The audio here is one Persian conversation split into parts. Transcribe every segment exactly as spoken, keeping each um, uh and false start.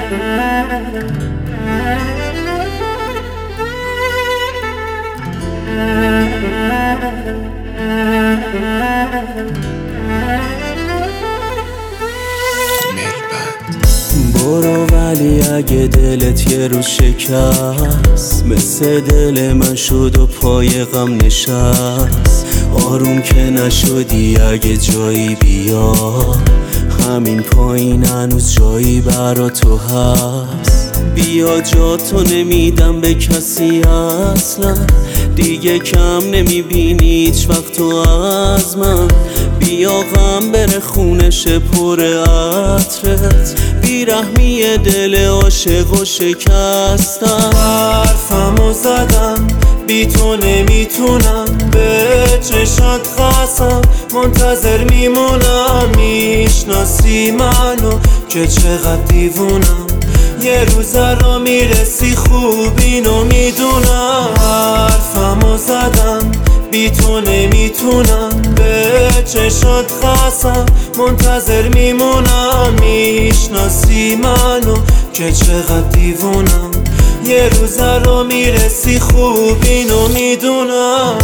برو ولی اگه دلت یه روز شکست مثل دل من شد و پای غم نشست، آروم که نشدی اگه جایی بیا، همین پایین هنوز جایی برا تو هست. بیا جاتو نمیدم به کسی اصلا، دیگه کم نمیبینی هیچ وقت تو از من. بیا غم بره خونش پر عطرت، بیرحمی دل عاشق و شکستم. حرفمو زدم بی تو نمیتونم، به چشات خستم منتظر میمونم. میشناسی منو که چقدر دیوونم، یه روز را میرسی خوب اینو میدونم. حرفمو زدم بی تو نمیتونم، به چشات خستم منتظر میمونم. میشناسی منو که چقدر دیوونم، یه روز را میرسی خوب اینو میدونم.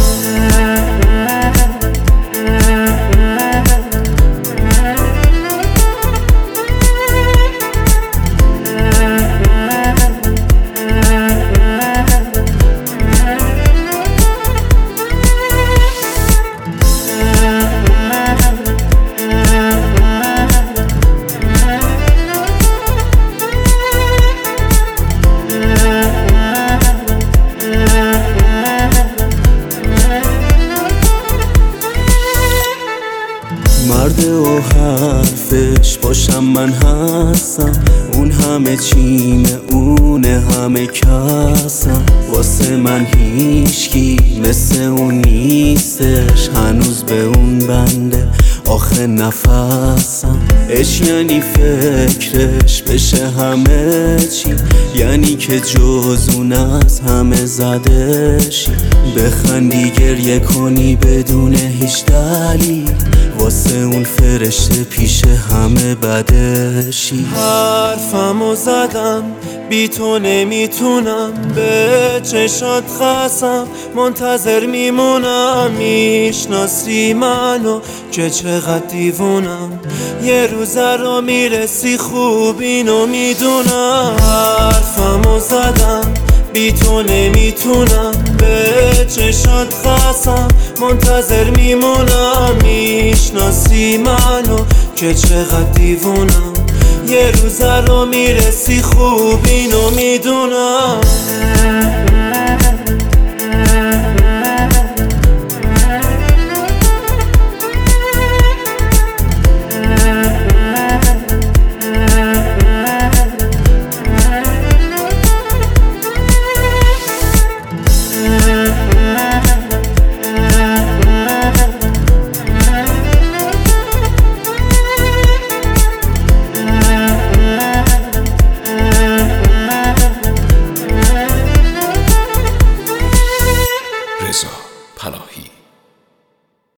مرد و حرفش باشم من هستم، اون همه چیمه اونه همه کسم. واسه من هیچکی مثل اون نیستش، هنوز به اون بنده آخه نفسم. اش یعنی فکرش بشه همه چی، یعنی که جز اون از همه زدشی. بخندی گریه کنی بدون هیچ دلیل، واسه اون فرشته پیش همه بدشی. حرفمو زدم بی تو نمیتونم، به چشات خستم منتظر میمونم. میشناسی منو که چقدر دیوونم، یه روز را میرسی خوب اینو میدونم. حرفمو زدم بی تو نمیتونم، به چشات خستم منتظر میمونم. میشناسی منو که چقدر دیوونم، یه روز را میرسی خوب اینو میدونم.